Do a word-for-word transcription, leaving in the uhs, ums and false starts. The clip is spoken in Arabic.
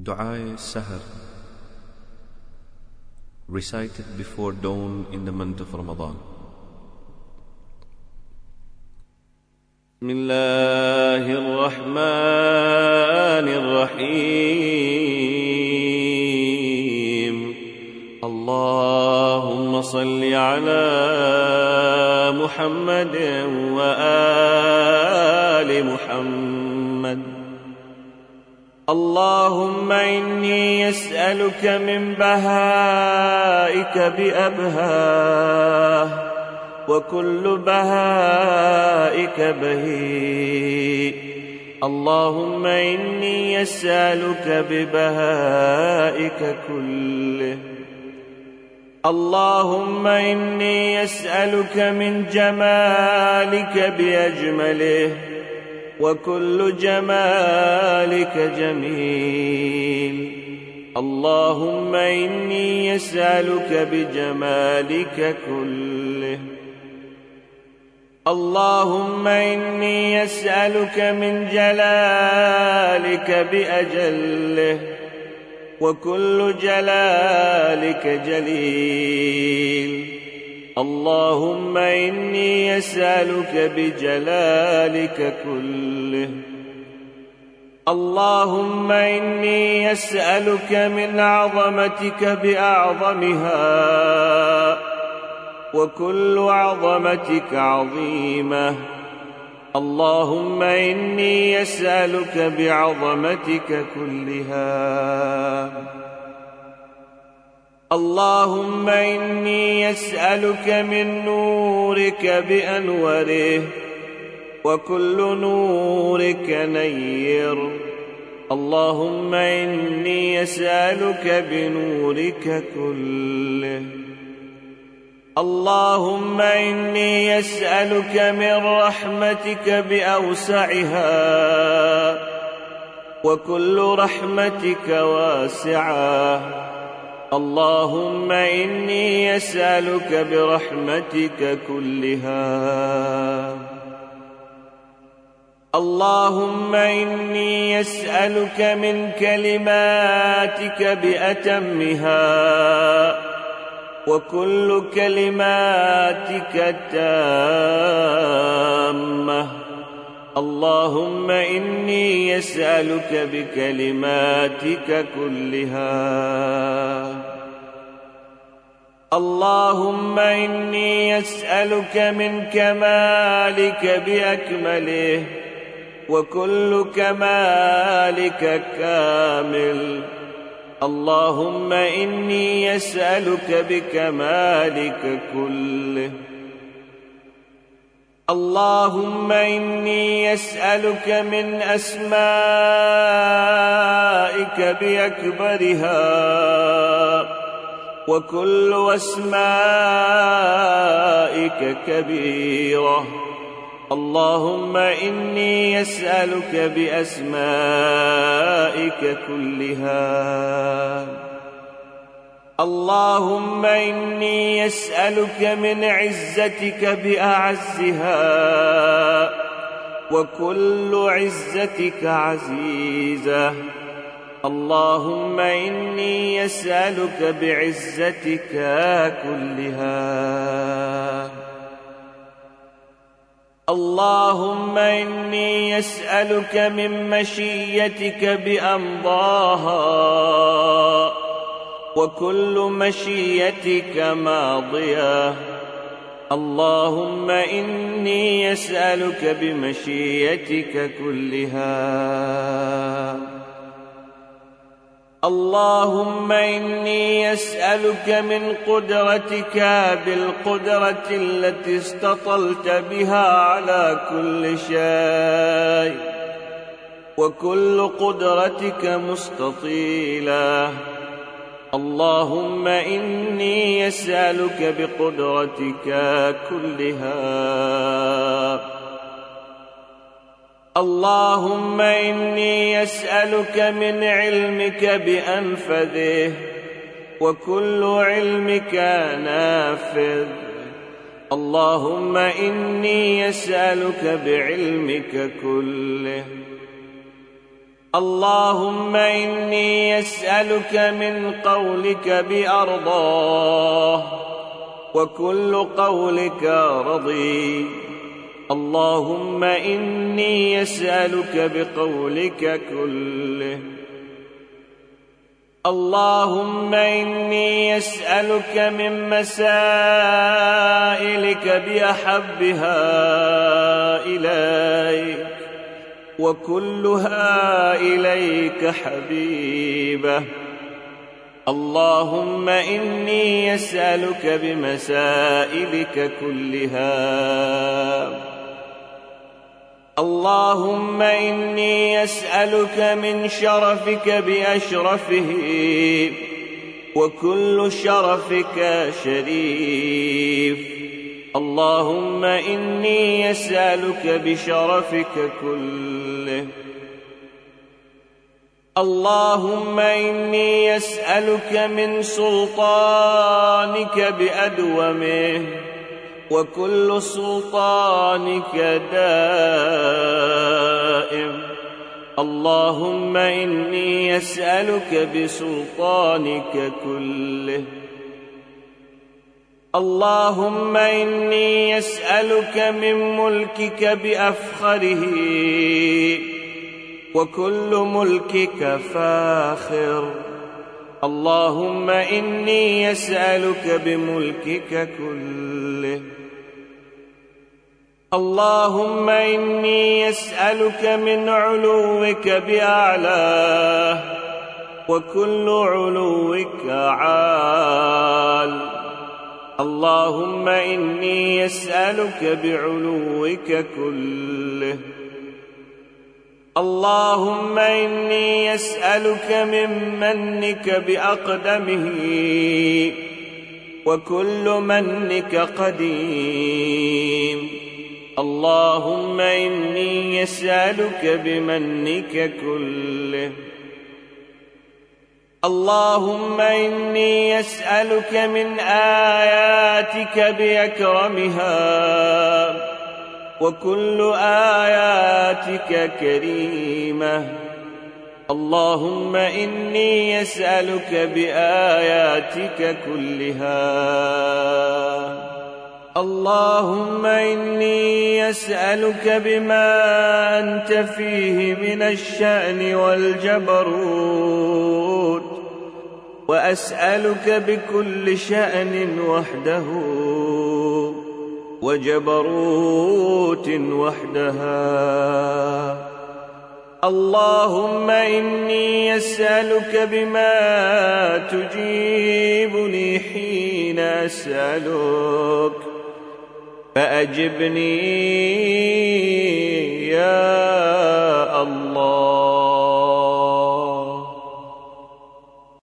Du'a Sahar, recited before dawn in the month of Ramadan. Bismillahir Rahmanir Rahim. Allahumma salli ala Muhammad wa ali Muhammad. اللهم إني أسألك من بهائك بأبهاه وكل بهائك بهي. اللهم إني أسألك ببهائك كله. اللهم إني أسألك من جمالك بأجمله وكل جمالك جميل. اللهم إني أسألك بجمالك كله. اللهم إني أسألك من جلالك بأجله وكل جلالك جليل. اللهم إني أسألك بجلالك كله. اللهم إني أسألك من عظمتك بأعظمها وكل عظمتك عظيمة. اللهم إني أسألك بعظمتك كلها. اللهم إني أسألك من نورك بأنوره وكل نورك نير. اللهم إني أسألك بنورك كله. اللهم إني أسألك من رحمتك بأوسعها وكل رحمتك واسعة. اللهم إني أسألك برحمتك كلها. اللهم إني أسألك من كلماتك بأتمها وكل كلماتك التامة. اللهم إني أسألك بكلماتك كلها. اللهم إني أسألك من كمالك بأكمله وكل كمالك كامل. اللهم إني أسألك بكمالك كله. اللهم إني أسألك من أسمائك بأكبرها وكل أسمائك كبيرة. اللهم إني أسألك بأسمائك كلها. اللهم إني أسألك من عزتك بأعزها وكل عزتك عزيزة. اللهم إني أسألك بعزتك كلها. اللهم إني أسألك من مشيتك بأمضاها وكل مشيتك ماضية. اللهم إني أسألك بمشيتك كلها. اللهم إني أسألك من قدرتك بالقدرة التي استطلت بها على كل شيء وكل قدرتك مستطيلة. اللهم إني أسألك بقدرتك كلها. اللهم إني أسألك من علمك بأنفذه وكل علمك نافذ. اللهم إني أسألك بعلمك كله. اللهم إني أسألك من قولك بأرضاه وكل قولك رضي. اللهم إني أسألك بقولك كله. اللهم إني أسألك من مسائلك بأحبها إليك وكلها إليك حبيبة. اللهم إني أسألك بمسائلك كلها. اللهم إني أسألك من شرفك بأشرفه وكل شرفك شريف. اللهم إني أسألك بشرفك كله. اللهم إني أسألك من سلطانك بأدومه وكل سلطانك دائم. اللهم إني أسألك بسلطانك كله. اللهم إني أسألك من ملكك بأفخره وكل ملكك فاخر. اللهم إني أسألك بملكك كله. اللهم إني أسألك من علوك بأعلاه وكل علوك عال. اللهم إني أسألك بعلوك كله. اللهم إني أسألك من منك بأقدمه وكل منك قديم. اللهم إني أسألك بمنك كله. اللهم إني أسألك من آياتك بأكرمها وكل آياتك كريمة. اللهم إني أسألك بآياتك كلها. اللهم إني أسألك بما أنت فيه من الشأن والجبروت، وأسألك بكل شأن وحده وجبروت وحدها. اللهم إني أسألك بما تجيبني حين أسألك فأجبني يا